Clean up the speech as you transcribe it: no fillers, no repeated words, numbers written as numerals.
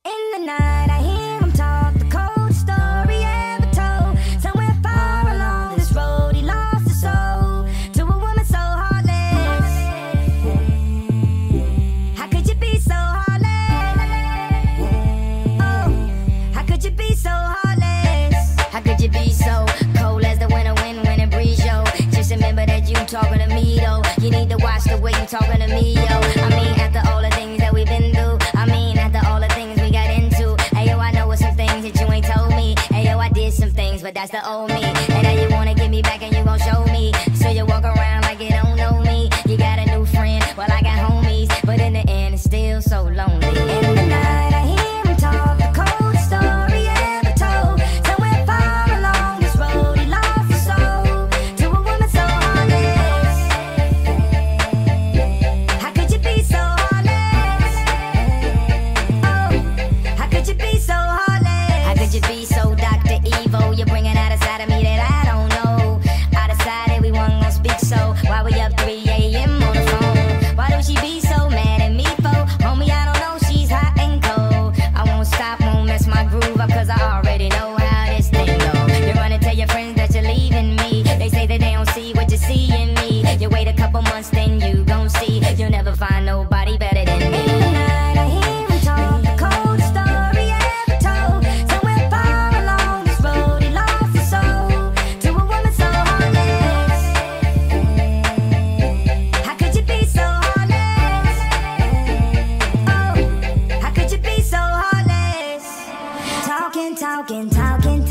In the night, I hear him talk, the coldest story ever told. Somewhere far along this road, he lost his soul to a woman so heartless. How could you be so heartless? Oh, how could you be so heartless? How could you be so cold as the winter wind when it breeze, yo? Just remember that you talking to me, though. You need to watch the way you talking to me, yo. I mean, after all the things that we've been through, I mean, after all the things we got into. Ayo, I know some things that you ain't told me. Ayo, I did some things, but that's the old me. And now you wanna get me back and you gon' show me. So you walk around like you don't know me. You got a new friend, well I got homies, but in the end it's still so lonely. In the night I hear him talk, the coldest story ever told. Somewhere far along this road he lost his soul to a woman so heartless. How could you be so heartless? Oh, how could you be so heartless? How could you be so Dr. Evil? You're bringing out a side of me that I don't know. I decided we weren't gonna speak, so why we up 3 a.m. on the phone? Why do she be so mad at me for? Homie, I don't know, she's hot and cold. I won't stop, won't mess my groove up, cause I already know how this thing go. You run and tell your friends that you're leaving me. They say that they don't see what you see in me. You wait a couple months, then you gon' see you'll never find nobody better than me. In the night, I hear him talk, the coldest story ever told. Somewhere far along this road, he lost his soul to a woman so heartless. How could you be so heartless? Oh, how could you be so heartless? Talking, talking, talking,